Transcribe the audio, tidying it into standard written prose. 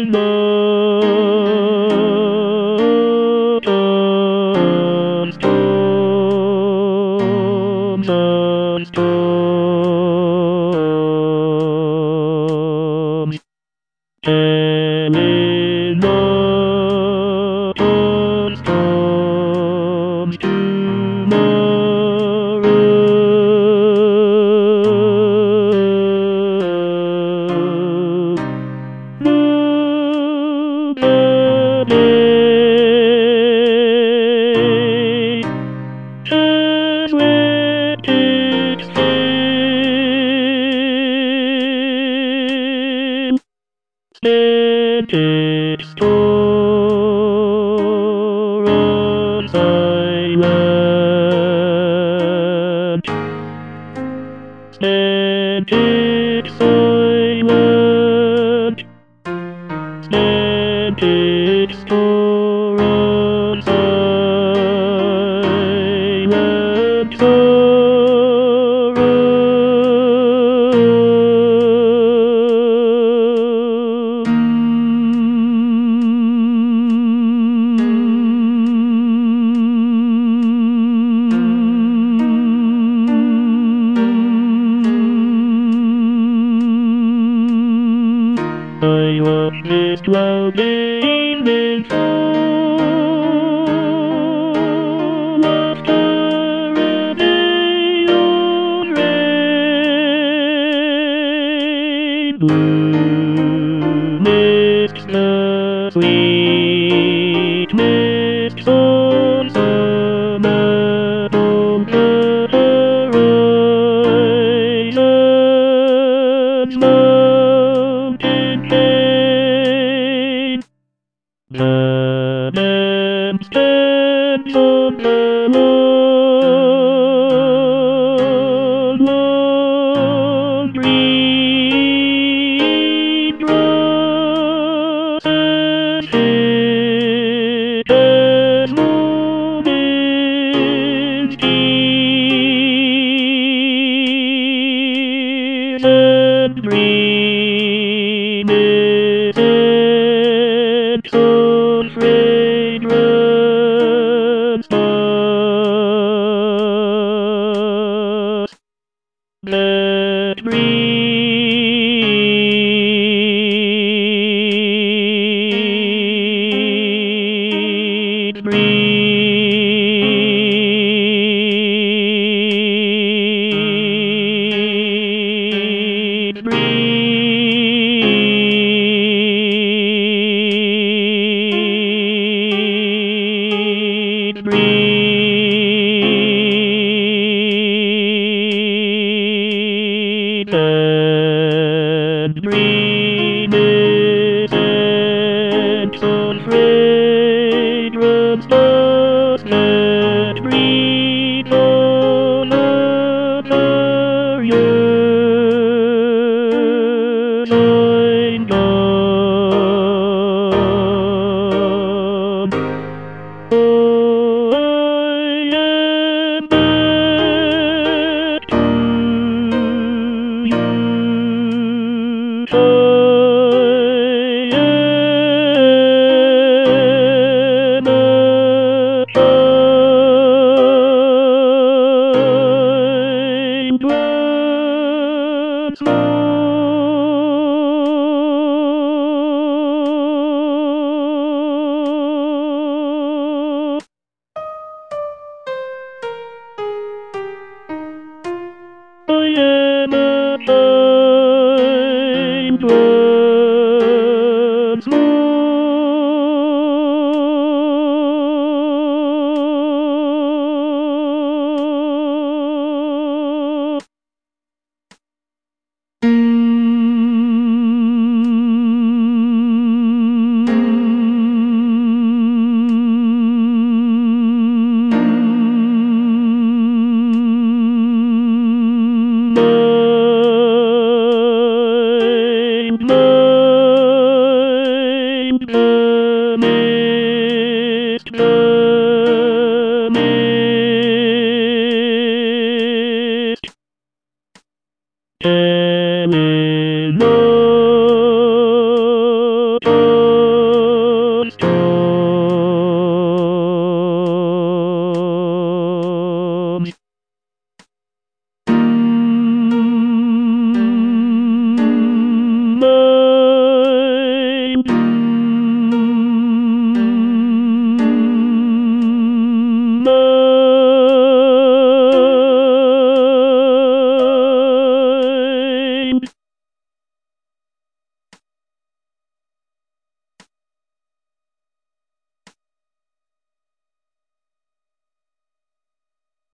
Scented store on silent. Scented silent. Scented store on silent. I love this loving and full of carabinal rain. Blue mists, the sweet mists on summer on the horizon's mountain chain. The lamp stands on the long green grass as thick as woman's tears, and green incense on fragrance dust. Let breathe, breathe, breathe, breathe, and breathe incense on fragrance dust. Let breathe on another year. Shine God. Oh, I am back to you. I am a time once more. I am a time once more. Eleanor.